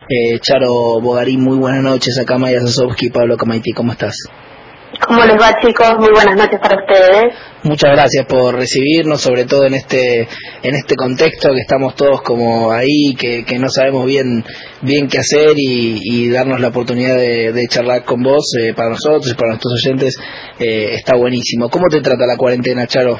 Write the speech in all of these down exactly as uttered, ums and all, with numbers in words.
Eh, Charo Bogarín, muy buenas noches. Acá Maya Sosovsky, Pablo Camaiti, ¿cómo estás? ¿Cómo les va, chicos? Muy buenas noches para ustedes. Muchas gracias por recibirnos, sobre todo en este en este contexto que estamos todos como ahí, que, que no sabemos bien bien qué hacer y, y darnos la oportunidad de, de charlar con vos, eh, para nosotros y para nuestros oyentes, eh, está buenísimo. ¿Cómo te trata la cuarentena, Charo?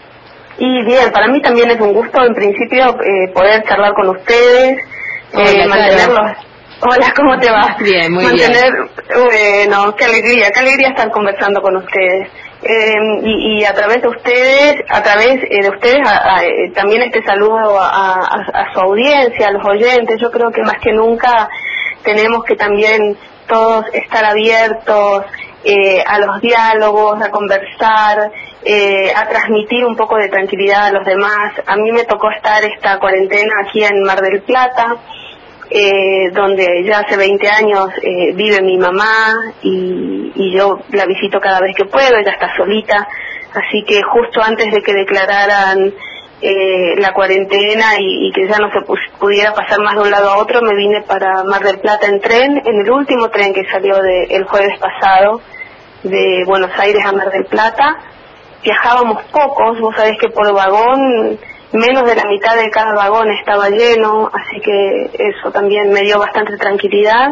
Y bien, para mí también es un gusto, en principio, eh, poder charlar con ustedes, eh, mantenerlos... Hola, ¿cómo te va? Bien, muy Mantener, bien. Bueno, qué alegría, qué alegría estar conversando con ustedes. Eh, y, y a través de ustedes, a través eh, de ustedes, a, a, eh, también este saludo a, a, a su audiencia, a los oyentes. Yo creo que más que nunca tenemos que también todos estar abiertos eh, a los diálogos, a conversar, eh, a transmitir un poco de tranquilidad a los demás. A mí me tocó estar esta cuarentena aquí en Mar del Plata, Eh, donde ya hace veinte años eh, vive mi mamá y, y yo la visito cada vez que puedo. Ella está solita, así que justo antes de que declararan eh, la cuarentena y, y que ya no se pudiera pasar más de un lado a otro, me vine para Mar del Plata en tren, en el último tren que salió de, el jueves pasado de Buenos Aires a Mar del Plata. Viajábamos pocos, vos sabés que por vagón menos de la mitad de cada vagón estaba lleno, así que eso también me dio bastante tranquilidad.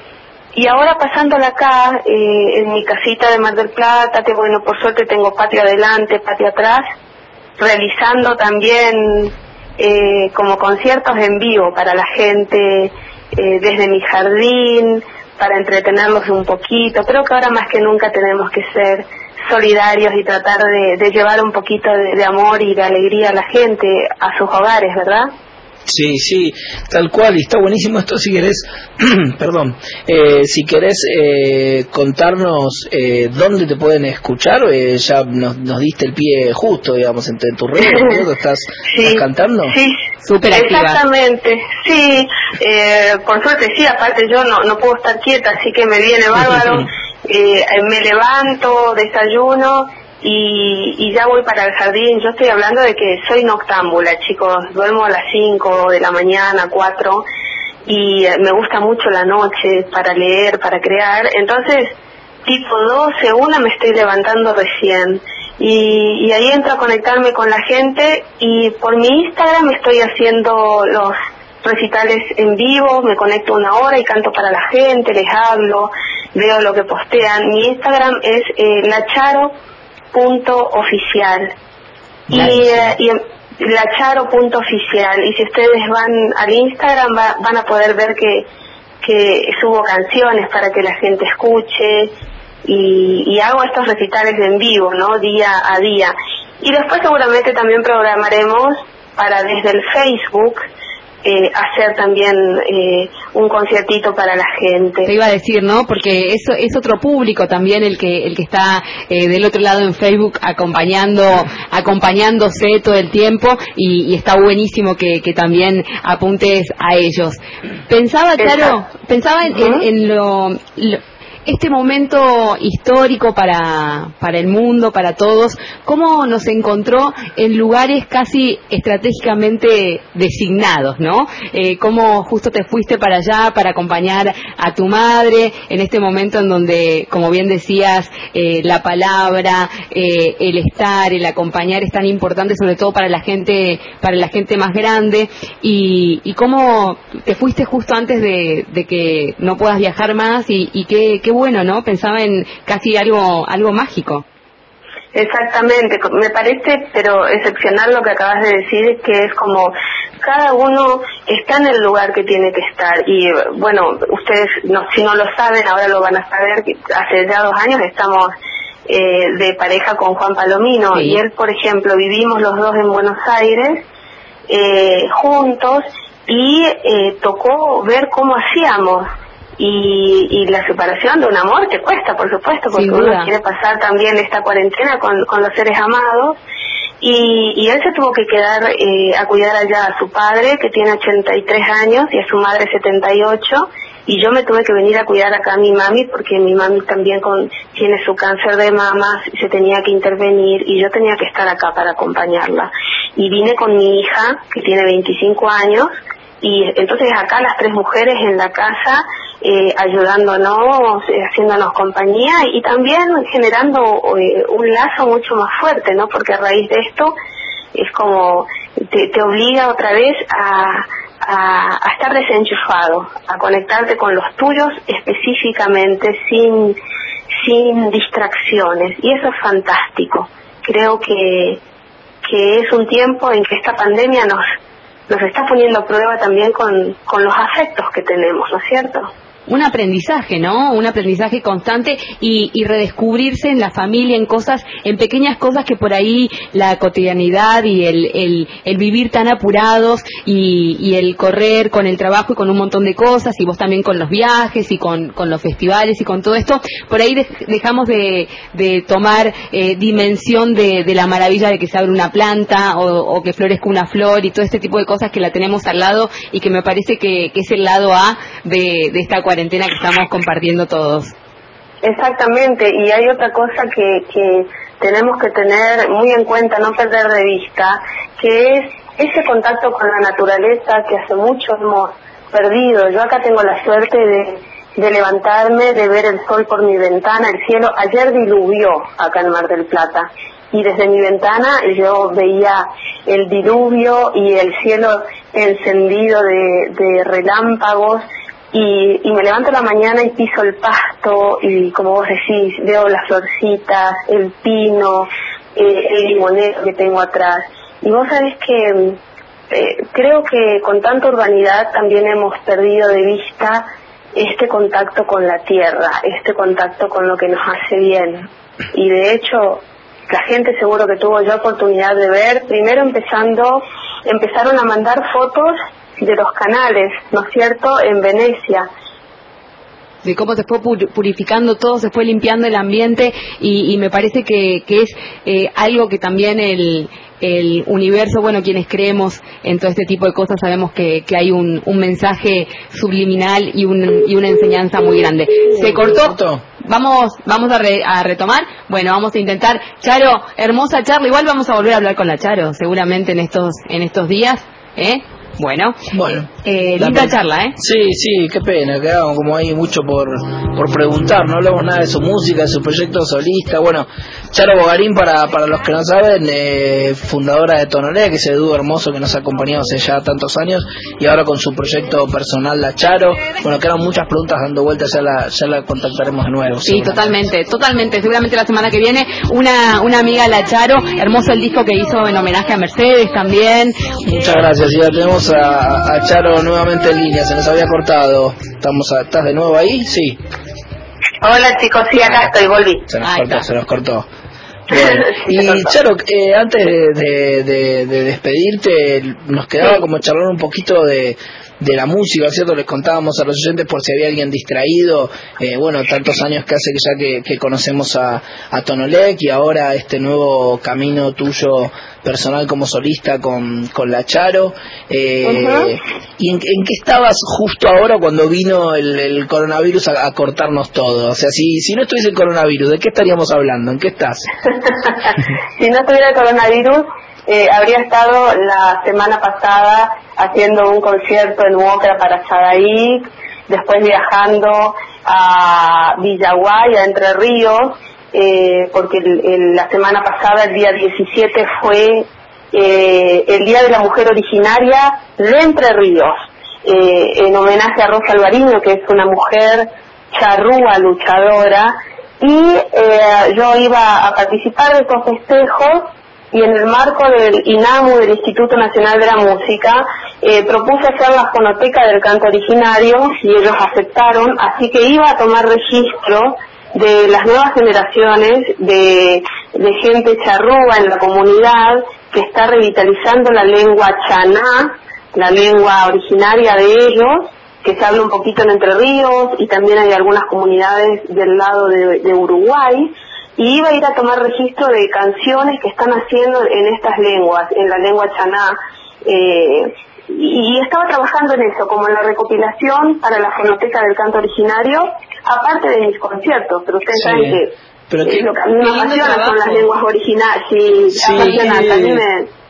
Y ahora pasándola acá, eh, en mi casita de Mar del Plata, que bueno, por suerte tengo patio adelante, patio atrás, realizando también eh, como conciertos en vivo para la gente, eh, desde mi jardín, para entretenerlos un poquito. Creo que ahora más que nunca tenemos que ser solidarios y tratar de, de llevar un poquito de, de amor y de alegría a la gente, a sus hogares, ¿verdad? Sí, sí, tal cual, y está buenísimo esto. Si querés, perdón, eh, si querés eh, contarnos eh, dónde te pueden escuchar, eh, ya nos, nos diste el pie justo, digamos, en, en tu redes, ¿no? ¿Estás, sí, estás cantando? Sí, súper activa. Exactamente, sí, eh, por suerte sí, aparte yo no, no puedo estar quieta, así que me viene bárbaro, eh, me levanto, desayuno y, y ya voy para el jardín. Yo estoy hablando de que soy noctámbula, chicos, duermo a las cinco de la mañana, cuatro, y eh, me gusta mucho la noche para leer, para crear. Entonces, tipo doce, una me estoy levantando recién, y, y ahí entro a conectarme con la gente, y por mi Instagram estoy haciendo los recitales en vivo, me conecto una hora y canto para la gente, les hablo, veo lo que postean. Mi Instagram es eh, lacharo punto oficial y, eh, y lacharo punto oficial, y si ustedes van al Instagram va, van a poder ver que que subo canciones para que la gente escuche, y, y hago estos recitales en vivo, ¿no? Día a día. Y después seguramente también programaremos para desde el Facebook Eh, hacer también eh, un conciertito para la gente. Te iba a decir, ¿no? Porque eso es otro público también el que el que está eh, del otro lado en Facebook acompañando acompañándose todo el tiempo, y, y está buenísimo que, que también apuntes a ellos. Pensaba, claro, pensaba en, en, en lo, lo este momento histórico para para el mundo, para todos, cómo nos encontró en lugares casi estratégicamente designados, ¿no? Eh, cómo justo te fuiste para allá para acompañar a tu madre en este momento en donde, como bien decías, eh, la palabra, eh, el estar, el acompañar es tan importante, sobre todo para la gente para la gente más grande, y, y cómo te fuiste justo antes de, de que no puedas viajar más, y, y qué, qué bueno, ¿no? Pensaba en casi algo algo mágico. Exactamente, me parece pero excepcional lo que acabas de decir, que es como cada uno está en el lugar que tiene que estar. Y bueno, ustedes no, si no lo saben, ahora lo van a saber, que hace ya dos años estamos eh, de pareja con Juan Palomino, sí. Y él, por ejemplo, vivimos los dos en Buenos Aires eh, juntos, y eh, tocó ver cómo hacíamos. Y, y la separación de un amor que cuesta, por supuesto, porque uno quiere pasar también esta cuarentena con, con los seres amados, y, y él se tuvo que quedar eh, a cuidar allá a su padre, que tiene ochenta y tres años, y a su madre setenta y ocho, y yo me tuve que venir a cuidar acá a mi mami, porque mi mami también con, tiene su cáncer de mama, se tenía que intervenir, y yo tenía que estar acá para acompañarla. Y vine con mi hija, que tiene veinticinco años, y entonces acá las tres mujeres en la casa eh, ayudándonos, eh, haciéndonos compañía y también generando eh, un lazo mucho más fuerte, ¿no? Porque a raíz de esto es como te, te obliga otra vez a, a, a estar desenchufado, a conectarte con los tuyos específicamente, sin sin distracciones, y eso es fantástico. Creo que que es un tiempo en que esta pandemia nos nos está poniendo a prueba también con, con los afectos que tenemos, ¿no es cierto? Un aprendizaje, ¿no? Un aprendizaje constante y, y redescubrirse en la familia, en cosas, en pequeñas cosas que por ahí la cotidianidad y el, el, el vivir tan apurados y, y el correr con el trabajo y con un montón de cosas, y vos también con los viajes y con, con los festivales y con todo esto, por ahí de, dejamos de, de tomar eh, dimensión de, de la maravilla de que se abre una planta o, o que florezca una flor y todo este tipo de cosas que la tenemos al lado y que me parece que, que es el lado A de, de esta cuarentena que estamos compartiendo todos. Exactamente, y hay otra cosa que, que tenemos que tener muy en cuenta, no perder de vista, que es ese contacto con la naturaleza que hace mucho hemos perdido. Yo acá tengo la suerte de, de levantarme, de ver el sol por mi ventana, el cielo. Ayer diluvió acá en Mar del Plata, y desde mi ventana yo veía el diluvio y el cielo encendido de, de relámpagos. Y, y me levanto a la mañana y piso el pasto y, como vos decís, veo las florcitas, el pino, eh, el limonero que tengo atrás. Y vos sabés que eh, creo que con tanta urbanidad también hemos perdido de vista este contacto con la tierra, este contacto con lo que nos hace bien. Y de hecho, la gente seguro que tuvo ya oportunidad de ver, primero empezando, empezaron a mandar fotos de los canales, ¿no es cierto?, en Venecia. De cómo se fue purificando todo, se fue limpiando el ambiente y, y me parece que, que es eh, algo que también el, el universo, bueno, quienes creemos en todo este tipo de cosas sabemos que, que hay un, un mensaje subliminal y, un, y una enseñanza muy grande. Se cortó. Vamos, vamos a, re, a retomar. Bueno, vamos a intentar. Charo, hermosa charla. Igual vamos a volver a hablar con la Charo, seguramente en estos, en estos días, ¿eh? Bueno, bueno eh, linda charla, ¿eh? Sí, sí, qué pena, quedamos como ahí mucho por por preguntar, no hablamos nada de su música, de su proyecto solista. Bueno, Charo Bogarín, para para los que no saben, eh, fundadora de Tonolé, que es ese dúo hermoso que nos ha acompañado hace ya tantos años, y ahora con su proyecto personal, La Charo. Bueno, quedan muchas preguntas dando vueltas, ya la, ya la contactaremos de nuevo. Sí, totalmente, totalmente, seguramente la semana que viene, una una amiga, La Charo, hermoso el disco que hizo en homenaje a Mercedes también. Muchas gracias, y ya tenemos a, a Charo nuevamente en línea, se nos había cortado. Estamos a, ¿Estás de nuevo ahí? Sí. Hola chicos, sí, acá estoy, volví. Se nos Ahí cortó, está. se nos cortó. Bueno, y Charo, eh, antes de, de, de despedirte, nos quedaba sí. como charlar un poquito de, de la música, ¿cierto? Les contábamos a los oyentes por si había alguien distraído, eh, bueno, tantos años que hace que ya que, que conocemos a, a Tonolec, y ahora este nuevo camino tuyo personal como solista con, con La Charo. Eh, uh-huh. ¿Y en, en qué estabas justo ahora cuando vino el, el coronavirus a, a cortarnos todo? O sea, si, si no estuviese el coronavirus, ¿de qué estaríamos hablando? ¿En qué estás? Si no estuviera el coronavirus, eh, habría estado la semana pasada haciendo un concierto en Uocra para Sadaik, después viajando a Villaguay, a Entre Ríos, eh, porque el, el, la semana pasada, el día diecisiete, fue eh, el Día de la Mujer Originaria de Entre Ríos, eh, en homenaje a Rosa Alvariño, que es una mujer charrúa, luchadora, y eh, yo iba a participar de estos festejos, y en el marco del INAMU, del Instituto Nacional de la Música, eh, propuse hacer la fonoteca del canto originario, y ellos aceptaron, así que iba a tomar registro de las nuevas generaciones de, de gente charrúa en la comunidad que está revitalizando la lengua chaná, la lengua originaria de ellos, que se habla un poquito en Entre Ríos, y también hay algunas comunidades del lado de, de Uruguay, y iba a ir a tomar registro de canciones que están haciendo en estas lenguas, en la lengua chaná, eh, y, y estaba trabajando en eso, como en la recopilación para la fonoteca del canto originario, aparte de mis conciertos, pero ustedes sí. saben que pero eh, lo que a mí me apasiona son las lenguas originales, sí, sí. apasionante, a mí me...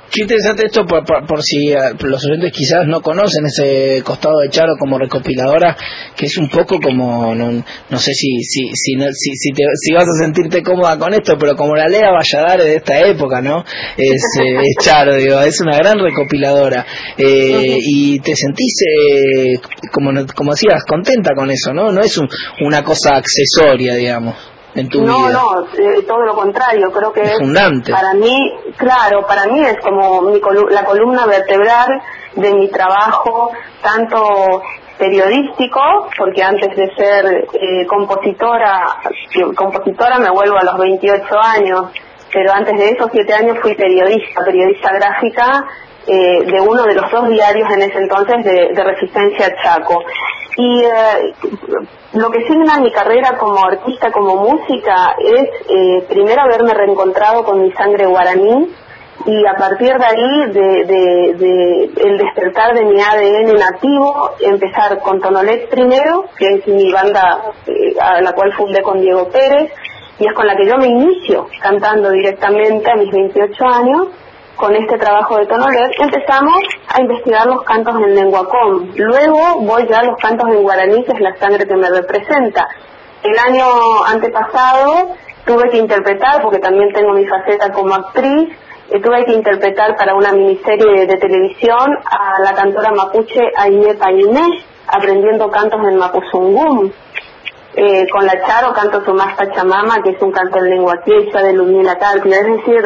Qué interesante esto, por, por, por si uh, los oyentes quizás no conocen ese costado de Charo como recopiladora, que es un poco como, no, no sé si si si, no, si, si, te, si vas a sentirte cómoda con esto, pero como la Lea Valladares de esta época, ¿no? Es, eh, es Charo, digo, es una gran recopiladora. Eh, uh-huh. Y te sentís, eh, como, como decías, contenta con eso, ¿no? No es un, una cosa accesoria, digamos. En tu no, vida. no, eh, todo lo contrario, creo que es, es fundante. Para mí, claro, para mí es como mi colu- la columna vertebral de mi trabajo, tanto periodístico, porque antes de ser eh, compositora, compositora me vuelvo a los veintiocho años, pero antes de esos siete años fui periodista, periodista gráfica eh, de uno de los dos diarios en ese entonces de, de Resistencia Chaco. Y eh, lo que signa mi carrera como artista, como música, es eh, primero haberme reencontrado con mi sangre guaraní, y a partir de ahí, de, de, de el despertar de mi A D N nativo, empezar con Tonolet primero, que es mi banda eh, a la cual fundé con Diego Pérez, y es con la que yo me inicio cantando directamente a mis veintiocho años. Con este trabajo de Tonolet empezamos a investigar los cantos en lengua com. Luego voy ya a los cantos en guaraní, que es la sangre que me representa. El año antepasado tuve que interpretar, porque también tengo mi faceta como actriz, eh, tuve que interpretar para una miniserie de, de televisión a la cantora mapuche Aine Painé, aprendiendo cantos en mapuzungún. Eh, con la Charo canto Tomás Pachamama, que es un canto en lengua quechua de Ludmila Talpia. Es decir,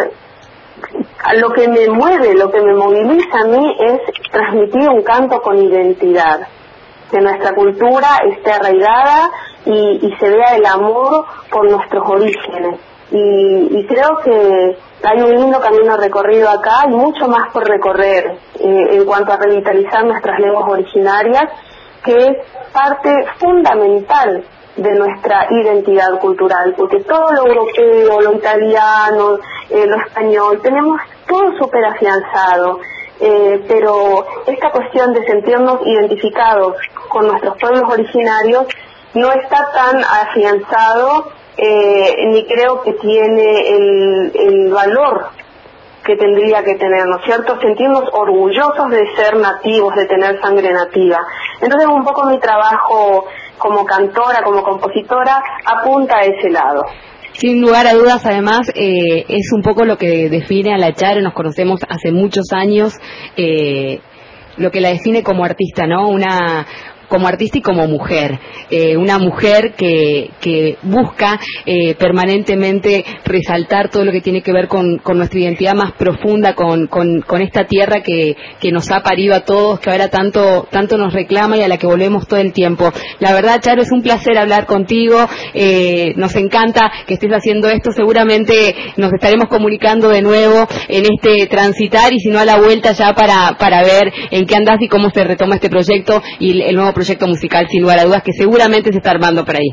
lo que me mueve, lo que me moviliza a mí es transmitir un canto con identidad, que nuestra cultura esté arraigada y, y se vea el amor por nuestros orígenes. Y, y creo que hay un lindo camino recorrido acá y mucho más por recorrer eh, en cuanto a revitalizar nuestras lenguas originarias, que es parte fundamental de nuestra identidad cultural, porque todo lo europeo, lo italiano, eh, lo español, tenemos todo súper afianzado, eh, pero esta cuestión de sentirnos identificados con nuestros pueblos originarios no está tan afianzado, eh, ni creo que tiene el, el valor que tendría que tener, ¿no es cierto? Sentirnos orgullosos de ser nativos, de tener sangre nativa. Entonces un poco mi trabajo como cantora, como compositora, apunta a ese lado. Sin lugar a dudas, además, eh, es un poco lo que define a la Charo. Nos conocemos hace muchos años, eh, lo que la define como artista, ¿no? Una como artista y como mujer, eh, una mujer que, que busca eh, permanentemente resaltar todo lo que tiene que ver con, con nuestra identidad más profunda, con, con, con esta tierra que, que nos ha parido a todos, que ahora tanto, tanto nos reclama y a la que volvemos todo el tiempo. La verdad, Charo, es un placer hablar contigo, eh, nos encanta que estés haciendo esto, seguramente nos estaremos comunicando de nuevo en este transitar, y si no a la vuelta ya para, para ver en qué andás y cómo se retoma este proyecto y el nuevo proyecto musical, sin lugar a dudas, que seguramente se está armando por ahí.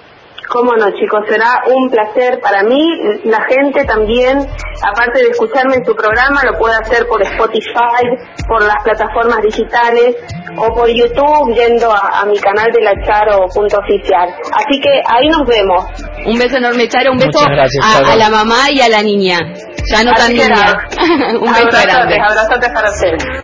Cómo no, chicos, será un placer para mí. La gente también, aparte de escucharme en tu programa, lo puede hacer por Spotify, por las plataformas digitales o por YouTube, yendo a, a mi canal de la Charo punto oficial. Así que ahí nos vemos. Un beso enorme, Charo, un beso gracias, a, Charo. a la mamá y a la niña. Ya no tan niña. Un beso abrazotes, grande. abrazotes para ustedes.